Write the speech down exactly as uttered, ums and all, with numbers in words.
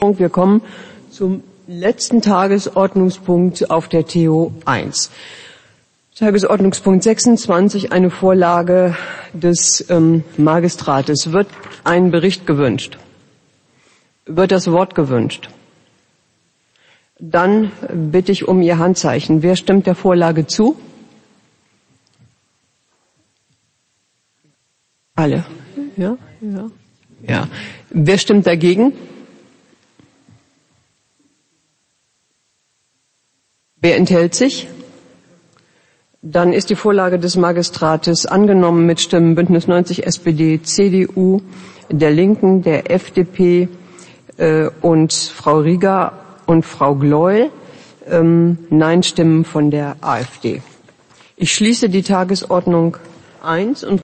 Tagesordnungspunkt. Wir kommen zum letzten Tagesordnungspunkt auf der T O eins. Tagesordnungspunkt sechsundzwanzig, eine Vorlage des ähm, Magistrates. Wird ein Bericht gewünscht? Wird das Wort gewünscht? Dann bitte ich um Ihr Handzeichen. Wer stimmt der Vorlage zu? Alle. Ja, ja, ja. Wer stimmt dagegen? Wer enthält sich? Dann ist die Vorlage des Magistrates angenommen mit Stimmen Bündnis neunzig, S P D, C D U, der Linken, der F D P äh, und Frau Rieger und Frau Gleuel, ähm, Nein-Stimmen von der AfD. Ich schließe die Tagesordnung eins und